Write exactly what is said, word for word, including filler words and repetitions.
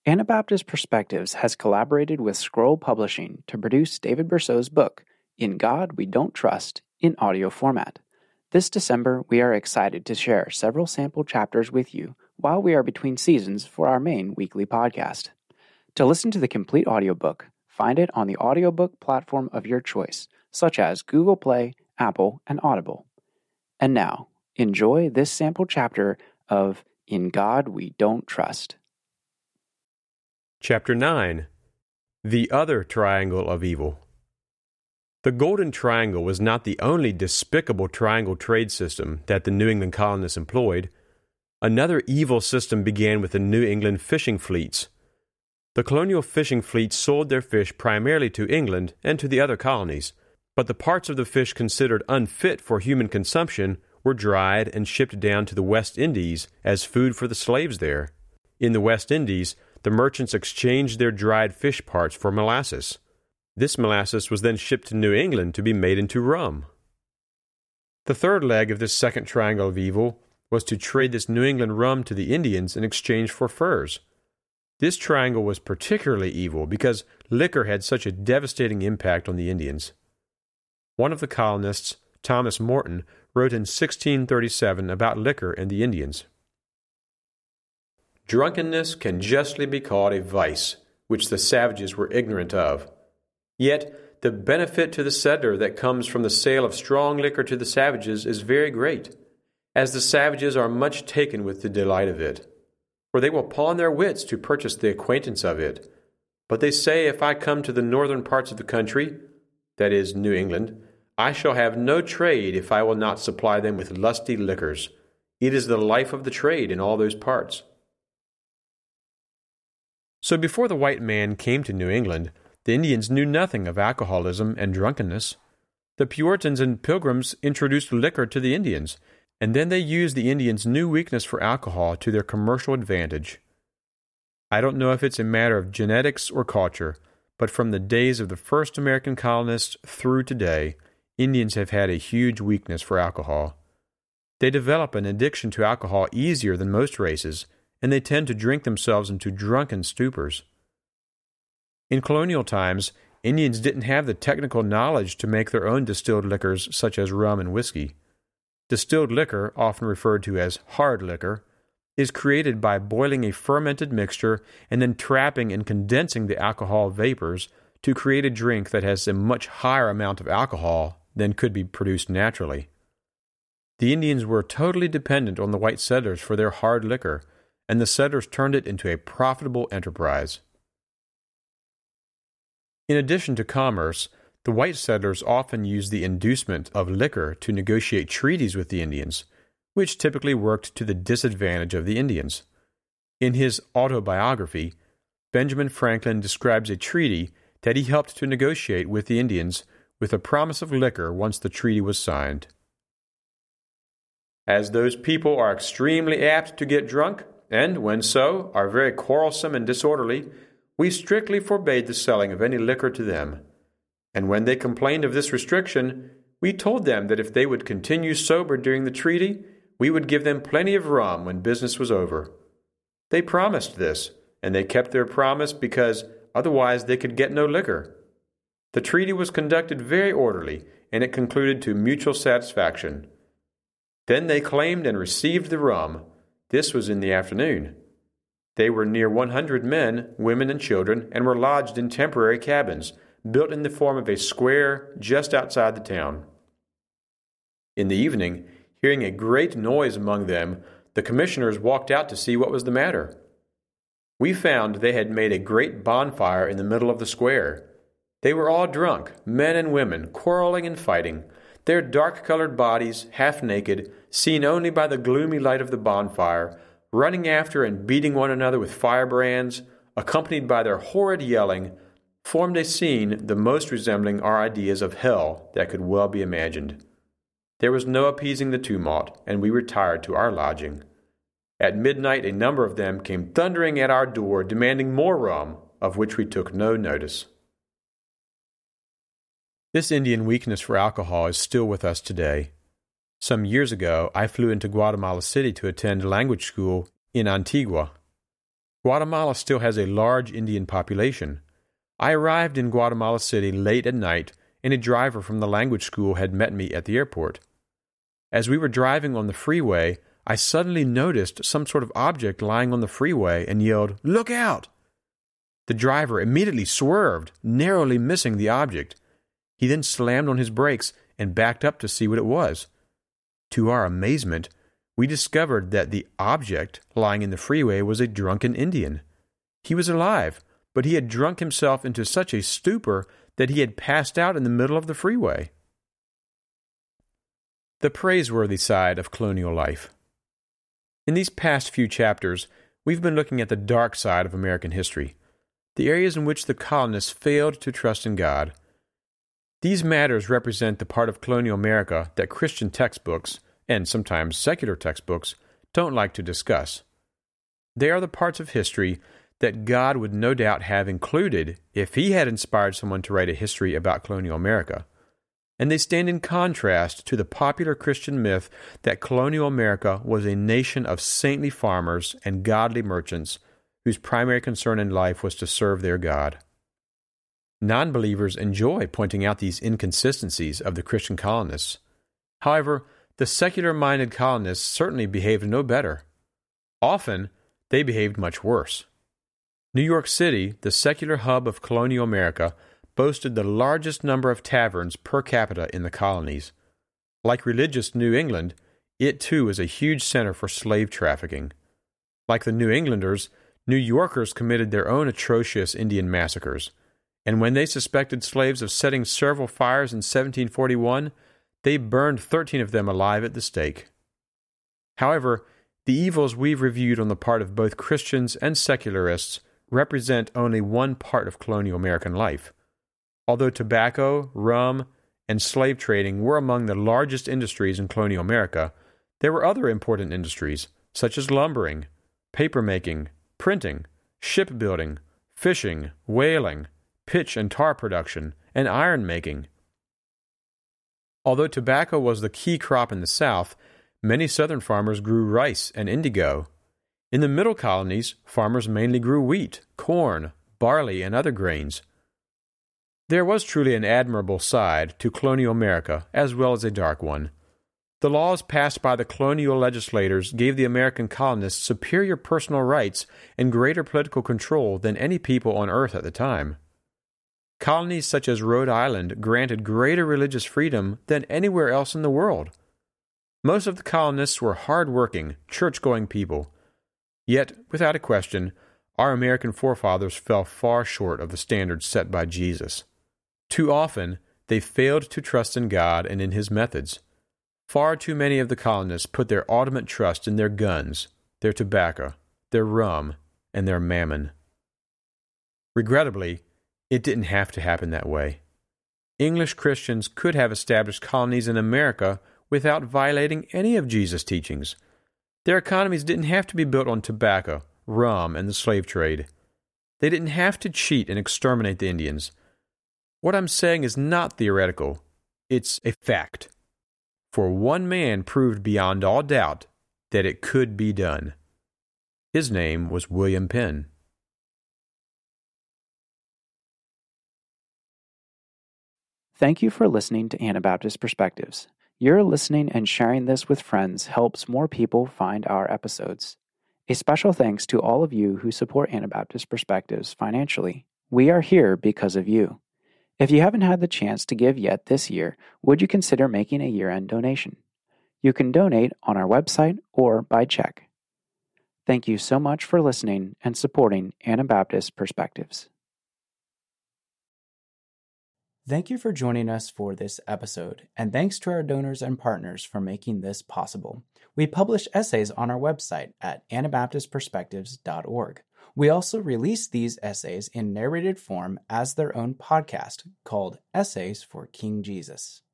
Anabaptist Perspectives has collaborated with Scroll Publishing to produce David Berceau's book, In God We Don't Trust, in audio format. This December, we are excited to share several sample chapters with you while we are between seasons for our main weekly podcast. To listen to the complete audiobook, find it on the audiobook platform of your choice, such as Google Play, Apple, and Audible. And now, enjoy this sample chapter of In God We Don't Trust. Chapter nine. The Other Triangle of Evil. The Golden Triangle was not the only despicable triangle trade system that the New England colonists employed. Another evil system began with the New England fishing fleets. The colonial fishing fleets sold their fish primarily to England and to the other colonies, but the parts of the fish considered unfit for human consumption were dried and shipped down to the West Indies as food for the slaves there. In the West Indies, the merchants exchanged their dried fish parts for molasses. This molasses was then shipped to New England to be made into rum. The third leg of this second triangle of evil was to trade this New England rum to the Indians in exchange for furs. This triangle was particularly evil because liquor had such a devastating impact on the Indians. One of the colonists, Thomas Morton, wrote in sixteen thirty-seven about liquor and the Indians. Drunkenness can justly be called a vice, which the savages were ignorant of. Yet the benefit to the settler that comes from the sale of strong liquor to the savages is very great, as the savages are much taken with the delight of it. For they will pawn their wits to purchase the acquaintance of it. But they say, if I come to the northern parts of the country, that is, New England, I shall have no trade if I will not supply them with lusty liquors. It is the life of the trade in all those parts. So before the white man came to New England, the Indians knew nothing of alcoholism and drunkenness. The Puritans and Pilgrims introduced liquor to the Indians, and then they used the Indians' new weakness for alcohol to their commercial advantage. I don't know if it's a matter of genetics or culture, but from the days of the first American colonists through today, Indians have had a huge weakness for alcohol. They develop an addiction to alcohol easier than most races, and they tend to drink themselves into drunken stupors. In colonial times, Indians didn't have the technical knowledge to make their own distilled liquors such as rum and whiskey. Distilled liquor, often referred to as hard liquor, is created by boiling a fermented mixture and then trapping and condensing the alcohol vapors to create a drink that has a much higher amount of alcohol than could be produced naturally. The Indians were totally dependent on the white settlers for their hard liquor, and the settlers turned it into a profitable enterprise. In addition to commerce, the white settlers often used the inducement of liquor to negotiate treaties with the Indians, which typically worked to the disadvantage of the Indians. In his autobiography, Benjamin Franklin describes a treaty that he helped to negotiate with the Indians with a promise of liquor once the treaty was signed. As those people are extremely apt to get drunk, and, when so, are very quarrelsome and disorderly, we strictly forbade the selling of any liquor to them. And when they complained of this restriction, we told them that if they would continue sober during the treaty, we would give them plenty of rum when business was over. They promised this, and they kept their promise because otherwise they could get no liquor. The treaty was conducted very orderly, and it concluded to mutual satisfaction. Then they claimed and received the rum. This was in the afternoon. They were near one hundred men, women, and children, and were lodged in temporary cabins, built in the form of a square just outside the town. In the evening, hearing a great noise among them, the commissioners walked out to see what was the matter. We found they had made a great bonfire in the middle of the square. They were all drunk, men and women, quarreling and fighting, their dark-colored bodies, half naked, seen only by the gloomy light of the bonfire, running after and beating one another with firebrands, accompanied by their horrid yelling, formed a scene the most resembling our ideas of hell that could well be imagined. There was no appeasing the tumult, and we retired to our lodging. At midnight a number of them came thundering at our door, demanding more rum, of which we took no notice. This Indian weakness for alcohol is still with us today. Some years ago, I flew into Guatemala City to attend language school in Antigua. Guatemala still has a large Indian population. I arrived in Guatemala City late at night, and a driver from the language school had met me at the airport. As we were driving on the freeway, I suddenly noticed some sort of object lying on the freeway and yelled, "Look out!" The driver immediately swerved, narrowly missing the object. He then slammed on his brakes and backed up to see what it was. To our amazement, we discovered that the object lying in the freeway was a drunken Indian. He was alive, but he had drunk himself into such a stupor that he had passed out in the middle of the freeway. The praiseworthy side of colonial life. In these past few chapters, we've been looking at the dark side of American history, the areas in which the colonists failed to trust in God. These matters represent the part of colonial America that Christian textbooks, and sometimes secular textbooks, don't like to discuss. They are the parts of history that God would no doubt have included if He had inspired someone to write a history about colonial America. And they stand in contrast to the popular Christian myth that colonial America was a nation of saintly farmers and godly merchants whose primary concern in life was to serve their God. Non-believers enjoy pointing out these inconsistencies of the Christian colonists. However, the secular-minded colonists certainly behaved no better. Often, they behaved much worse. New York City, the secular hub of colonial America, boasted the largest number of taverns per capita in the colonies. Like religious New England, it too is a huge center for slave trafficking. Like the New Englanders, New Yorkers committed their own atrocious Indian massacres, and when they suspected slaves of setting several fires in seventeen forty-one, they burned thirteen of them alive at the stake. However, the evils we've reviewed on the part of both Christians and secularists represent only one part of colonial American life. Although tobacco, rum, and slave trading were among the largest industries in colonial America, there were other important industries, such as lumbering, papermaking, printing, shipbuilding, fishing, whaling, pitch and tar production, and iron making. Although tobacco was the key crop in the South, many Southern farmers grew rice and indigo. In the middle colonies, farmers mainly grew wheat, corn, barley, and other grains. There was truly an admirable side to colonial America, as well as a dark one. The laws passed by the colonial legislators gave the American colonists superior personal rights and greater political control than any people on earth at the time. Colonies such as Rhode Island granted greater religious freedom than anywhere else in the world. Most of the colonists were hard-working, church-going people. Yet, without a question, our American forefathers fell far short of the standards set by Jesus. Too often, they failed to trust in God and in His methods. Far too many of the colonists put their ultimate trust in their guns, their tobacco, their rum, and their mammon. Regrettably, it didn't have to happen that way. English Christians could have established colonies in America without violating any of Jesus' teachings. Their economies didn't have to be built on tobacco, rum, and the slave trade. They didn't have to cheat and exterminate the Indians. What I'm saying is not theoretical. It's a fact. For one man proved beyond all doubt that it could be done. His name was William Penn. Thank you for listening to Anabaptist Perspectives. Your listening and sharing this with friends helps more people find our episodes. A special thanks to all of you who support Anabaptist Perspectives financially. We are here because of you. If you haven't had the chance to give yet this year, would you consider making a year-end donation? You can donate on our website or by check. Thank you so much for listening and supporting Anabaptist Perspectives. Thank you for joining us for this episode, and thanks to our donors and partners for making this possible. We publish essays on our website at anabaptist perspectives dot org. We also release these essays in narrated form as their own podcast called Essays for King Jesus.